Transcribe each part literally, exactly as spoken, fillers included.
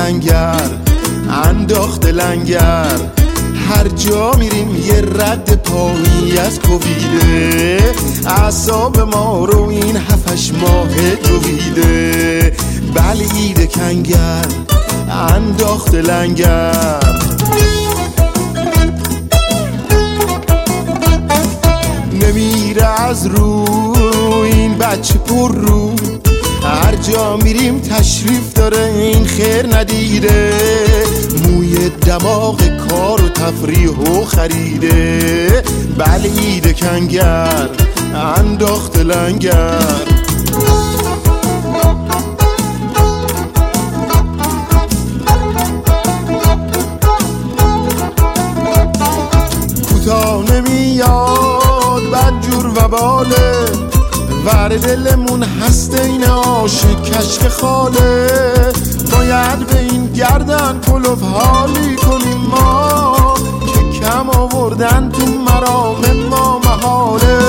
کنگر انداخته لنگر، هر جا میریم یه رد پایی از کوبیده، اعصاب ما رو این هفتش ماه دویده. بله عید کنگر انداخته لنگر. نمیره از رو این بچه پر رو، هر جا میریم تشریف داره این خیر ندیده، موی دماغ کار و تفریح و خریده. بله عید کنگر انداخته لنگر. کوتا نمیاد بدجور و باله، ور دلمون هست این عاشق کشک خاله، باید به این گردن کلوف حالی کنیم ما، که کم آوردن تو مرام ما محاله.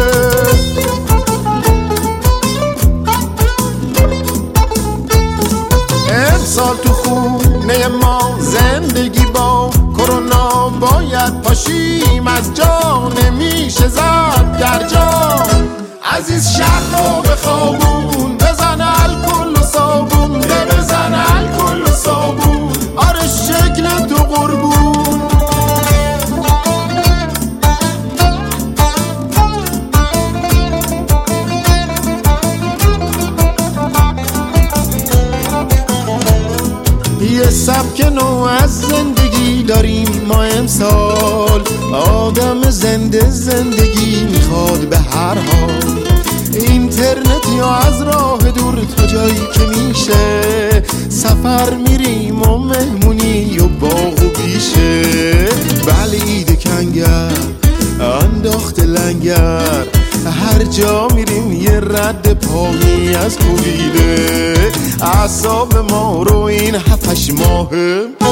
امسال تو خونه ما زندگی با کرونا باید پاشیم از جا، نمیشه زد در جا. عزیز شهر رو به خوابون بزن الکل و صابون، بزن الکل و صابون، آره شکل تو قربون. یه سبک نو از زندگی داریم ما امسال، آدم زنده زندگی میخواد به هر حال، اینترنت یا از راه دور تا جایی که میشه، سفر میریم و مهمونی و باغ و بیشه. بله عید کنگر انداخته لنگر، هر جا میریم یه رد پایی از کوبیده، اعصاب ما رو این هفتش ماه